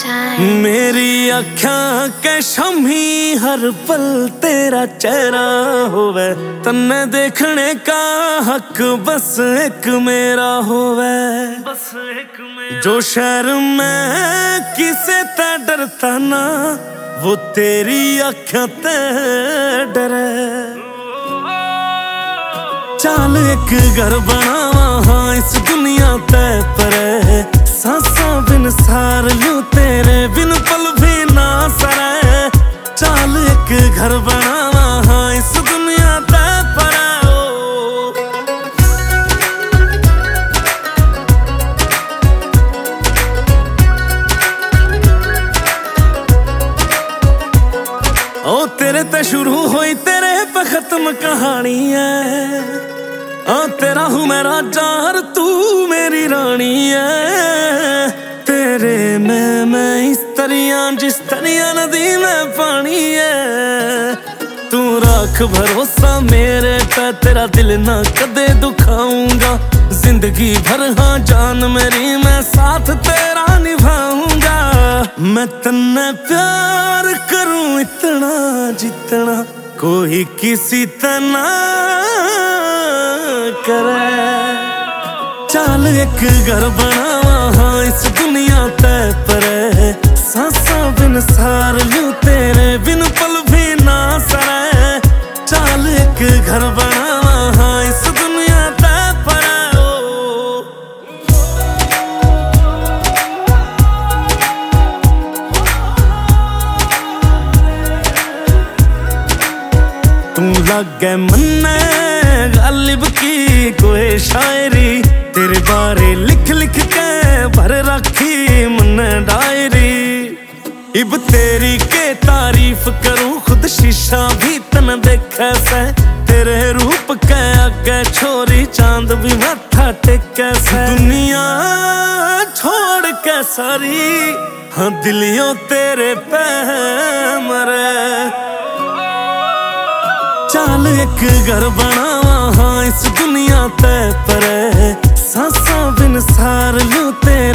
मेरी आँखां के शमी हर पल तेरा चेहरा होवे, तन्ने देखने का हक बस एक मेरा होवे। जो शहर में किसे ते डरता ना, वो तेरी आँखां ते डरे। चाल एक घर बनावा हाँ इस दुनिया ते परे, सांसां बिन सार लूं तेरे बिन पल भी ना सरे। चाल एक घर बनावा हाँ इस दुनिया ते परे। ओ तेरे ते शुरू हुई तेरे पे खत्म कहानी है। तेरा हूँ मैं राजा और तू मेरी रानी है। तेरे मैं इस तरिया जिस तरिया नदी में पानी है। तू रख भरोसा मेरे पे, तेरा दिल ना कदे दुखाऊंगा। जिंदगी भर हाँ जान मेरी मैं साथ तेरा निभाऊंगा। मैं तन्ने प्यार करूं इतना जितना कोई किसी तना करे। चाल एक घर बनावा हाँ इस दुनिया ते परे, सांसां बिन सार लूं तेरे बिन पल भी ना सरे। चाल एक घर बनावा हाँ इस दुनिया ते परे। तू लागे मन्ने गालिब की कोई शायरी, तेरे बारे लिख लिख के भर रखी मन डायरी। इब तेरी के तारीफ करूं खुद शीशा भी तन देखे से। तेरे रूप के आगे छोरी चांद भी माथा टेके से। दुनिया छोड़ के सारी हाँ दिलियों तेरे पे मरे। चाल एक घर बनावा हाँ इस दुनिया ते परे, सांसां बिन सार लूं तेरे